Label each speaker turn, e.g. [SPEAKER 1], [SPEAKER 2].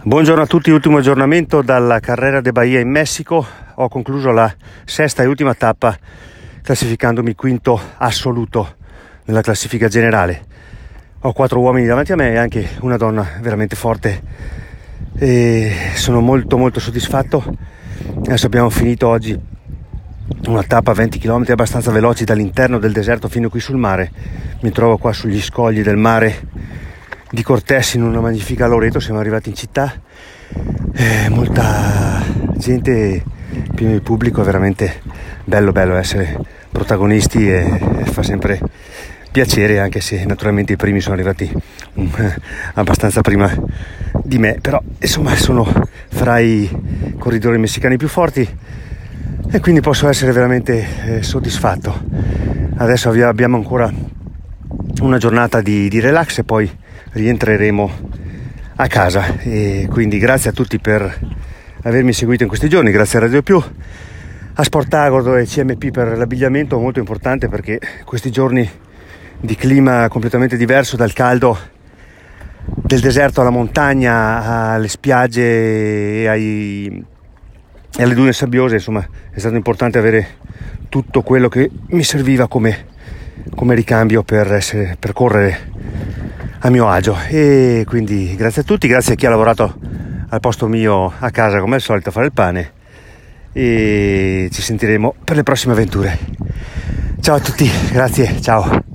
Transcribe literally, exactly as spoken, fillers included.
[SPEAKER 1] Buongiorno a tutti, ultimo aggiornamento dalla Carrera de Bahia in Messico. Ho concluso la sesta e ultima tappa classificandomi quinto assoluto nella classifica generale. Ho quattro uomini davanti a me e anche una donna veramente forte e sono molto molto soddisfatto. Adesso abbiamo finito oggi una tappa a venti chilometri abbastanza veloci dall'interno del deserto fino qui sul mare. Mi trovo qua sugli scogli del mare di Cortés in una magnifica Loreto. Siamo arrivati in città, eh, molta gente, pieno di pubblico, è veramente bello bello essere protagonisti e, e fa sempre piacere, anche se naturalmente i primi sono arrivati um, abbastanza prima di me, però insomma sono fra i corridori messicani più forti e quindi posso essere veramente eh, soddisfatto. Adesso abbiamo ancora una giornata di, di relax e poi rientreremo a casa, e quindi grazie a tutti per avermi seguito in questi giorni, grazie a Radio Più, a Sportagodo e C M P per l'abbigliamento, molto importante perché questi giorni di clima completamente diverso, dal caldo del deserto alla montagna, alle spiagge e, ai, e alle dune sabbiose, insomma è stato importante avere tutto quello che mi serviva come, come ricambio per, essere, per correre a mio agio. E quindi grazie a tutti, grazie a chi ha lavorato al posto mio a casa come al solito a fare il pane, e ci sentiremo per le prossime avventure. Ciao a tutti, grazie, ciao.